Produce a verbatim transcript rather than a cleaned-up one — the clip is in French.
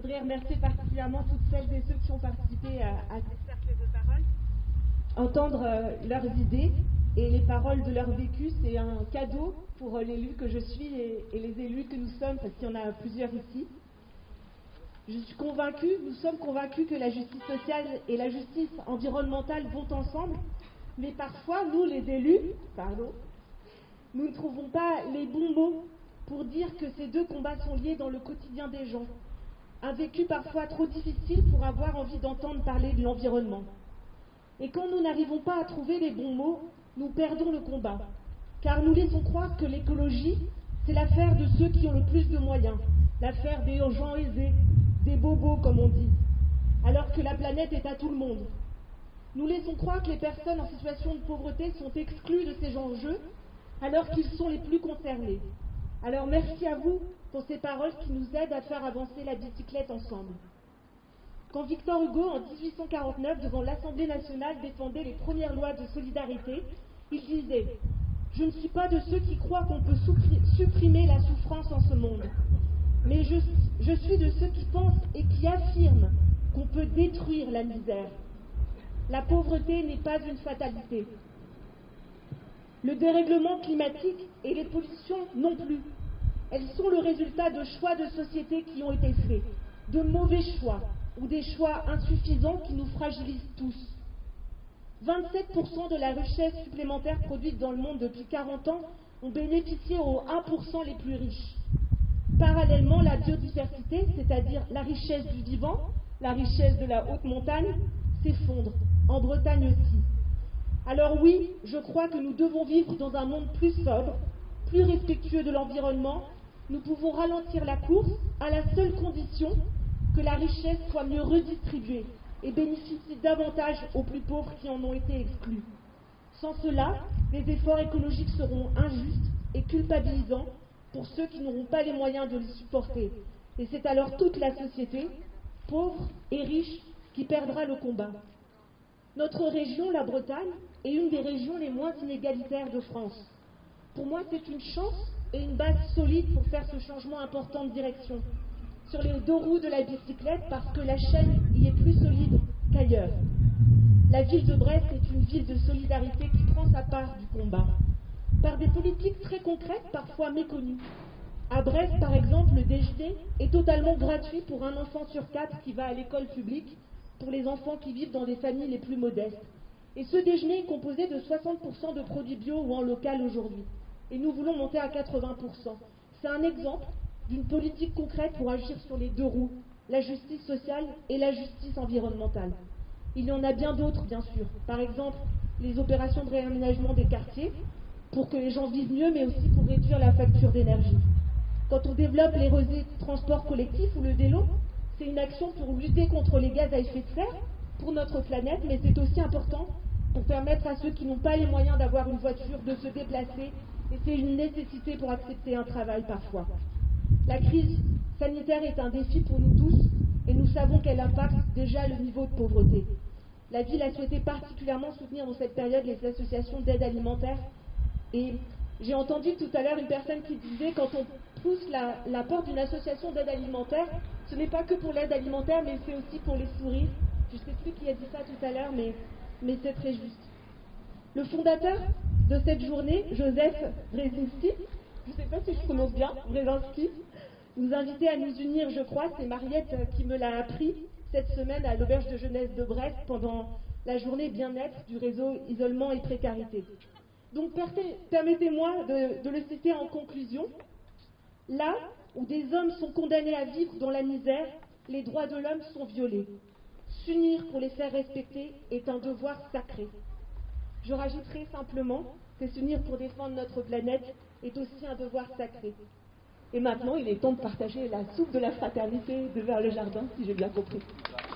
voudrais remercier particulièrement toutes celles et ceux qui ont participé à, à ce cercle de parole. Entendre euh, leurs idées et les paroles de leur vécu, c'est un cadeau pour euh, l'élu que je suis et, et les élus que nous sommes, parce qu'il y en a plusieurs ici. Je suis convaincue, nous sommes convaincus que la justice sociale et la justice environnementale vont ensemble, mais parfois, nous les élus, pardon, nous ne trouvons pas les bons mots pour dire que ces deux combats sont liés dans le quotidien des gens. Un vécu parfois trop difficile pour avoir envie d'entendre parler de l'environnement. Et quand nous n'arrivons pas à trouver les bons mots, nous perdons le combat. Car nous laissons croire que l'écologie, c'est l'affaire de ceux qui ont le plus de moyens, l'affaire des gens aisés, des bobos comme on dit, alors que la planète est à tout le monde. Nous laissons croire que les personnes en situation de pauvreté sont exclues de ces enjeux, alors qu'ils sont les plus concernés. Alors merci à vous pour ces paroles qui nous aident à faire avancer la bicyclette ensemble. Quand Victor Hugo, en dix-huit cent quarante-neuf, devant l'Assemblée nationale, défendait les premières lois de solidarité, il disait « Je ne suis pas de ceux qui croient qu'on peut supprimer la souffrance en ce monde, mais je, je suis de ceux qui pensent et qui affirment qu'on peut détruire la misère. La pauvreté n'est pas une fatalité. Le dérèglement climatique et les pollutions non plus. Elles sont le résultat de choix de société qui ont été faits, de mauvais choix ou des choix insuffisants qui nous fragilisent tous. vingt-sept pour cent de la richesse supplémentaire produite dans le monde depuis quarante ans ont bénéficié aux un pour cent les plus riches. Parallèlement, la biodiversité, c'est-à-dire la richesse du vivant, la richesse de la haute montagne, s'effondre, en Bretagne aussi. Alors oui, je crois que nous devons vivre dans un monde plus sobre, plus respectueux de l'environnement. Nous pouvons ralentir la course à la seule condition que la richesse soit mieux redistribuée et bénéficie davantage aux plus pauvres qui en ont été exclus. Sans cela, les efforts écologiques seront injustes et culpabilisants pour ceux qui n'auront pas les moyens de les supporter. Et c'est alors toute la société, pauvre et riche, qui perdra le combat. Notre région, la Bretagne, est une des régions les moins inégalitaires de France. Pour moi, c'est une chance et une base solide pour faire ce changement important de direction sur les deux roues de la bicyclette, parce que la chaîne y est plus solide qu'ailleurs. La ville de Brest est une ville de solidarité qui prend sa part du combat, par des politiques très concrètes, parfois méconnues. À Brest, par exemple, le déjeuner est totalement gratuit pour un enfant sur quatre qui va à l'école publique, pour les enfants qui vivent dans des familles les plus modestes. Et ce déjeuner est composé de soixante pour cent de produits bio ou en local aujourd'hui. Et nous voulons monter à quatre-vingts pour cent. C'est un exemple d'une politique concrète pour agir sur les deux roues, la justice sociale et la justice environnementale. Il y en a bien d'autres, bien sûr. Par exemple, les opérations de réaménagement des quartiers, pour que les gens vivent mieux, mais aussi pour réduire la facture d'énergie. Quand on développe les réseaux de transport collectif ou le vélo, c'est une action pour lutter contre les gaz à effet de serre, pour notre planète, mais c'est aussi important pour permettre à ceux qui n'ont pas les moyens d'avoir une voiture de se déplacer, et c'est une nécessité pour accepter un travail parfois. La crise sanitaire est un défi pour nous tous, et nous savons qu'elle impacte déjà le niveau de pauvreté. La ville a souhaité particulièrement soutenir dans cette période les associations d'aide alimentaire, et j'ai entendu tout à l'heure une personne qui disait quand on pousse la, la porte d'une association d'aide alimentaire, ce n'est pas que pour l'aide alimentaire, mais c'est aussi pour les sourires. Je ne sais plus qui a dit ça tout à l'heure, mais, mais c'est très juste. Le fondateur de cette journée, Joseph Brzezinski, je ne sais pas si je prononce bien, Brzezinski, nous invitait à nous unir, je crois. C'est Mariette qui me l'a appris cette semaine à l'auberge de jeunesse de Brest pendant la journée bien-être du réseau isolement et précarité. Donc permettez-moi de, de le citer en conclusion. Là où des hommes sont condamnés à vivre dans la misère, les droits de l'homme sont violés. S'unir pour les faire respecter est un devoir sacré. Je rajouterai simplement que s'unir pour défendre notre planète est aussi un devoir sacré. Et maintenant, il est temps de partager la soupe de la fraternité de vers le jardin, si j'ai bien compris.